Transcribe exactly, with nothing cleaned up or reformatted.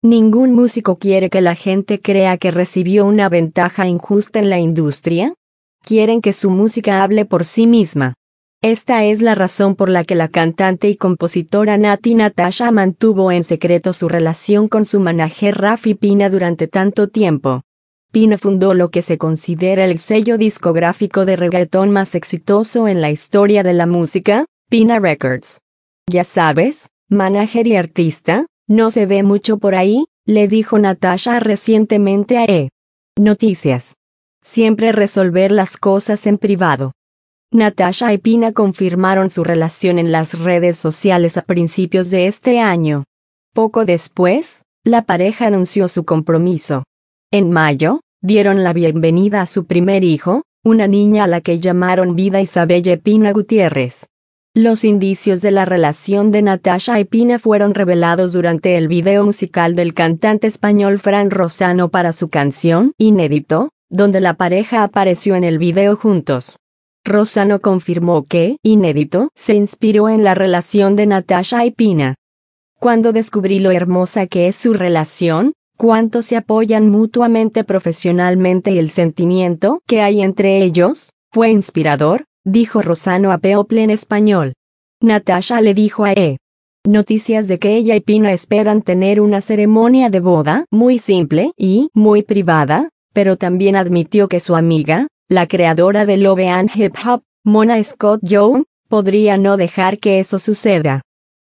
¿Ningún músico quiere que la gente crea que recibió una ventaja injusta en la industria? Quieren que su música hable por sí misma. Esta es la razón por la que la cantante y compositora Nati Natasha mantuvo en secreto su relación con su manager Raffi Pina durante tanto tiempo. Pina fundó lo que se considera el sello discográfico de reggaetón más exitoso en la historia de la música, Pina Records. Ya sabes, manager y artista, no se ve mucho por ahí, le dijo Natasha recientemente a E! Noticias. Siempre resolver las cosas en privado. Natasha y Pina confirmaron su relación en las redes sociales a principios de este año. Poco después, la pareja anunció su compromiso. En mayo, dieron la bienvenida a su primer hijo, una niña a la que llamaron Vida Isabelle Pina Gutiérrez. Los indicios de la relación de Natasha y Pina fueron revelados durante el video musical del cantante español Fran Rosano para su canción Inédito, donde la pareja apareció en el video juntos. Rosano confirmó que Inédito se inspiró en la relación de Natasha y Pina. Cuando descubrí lo hermosa que es su relación, cuánto se apoyan mutuamente profesionalmente y el sentimiento que hay entre ellos, fue inspirador, dijo Rosano a People en español. Natasha le dijo a E! Noticias de que ella y Pina esperan tener una ceremonia de boda muy simple y muy privada, pero también admitió que su amiga, la creadora de Love and Hip Hop, Mona Scott Young, podría no dejar que eso suceda.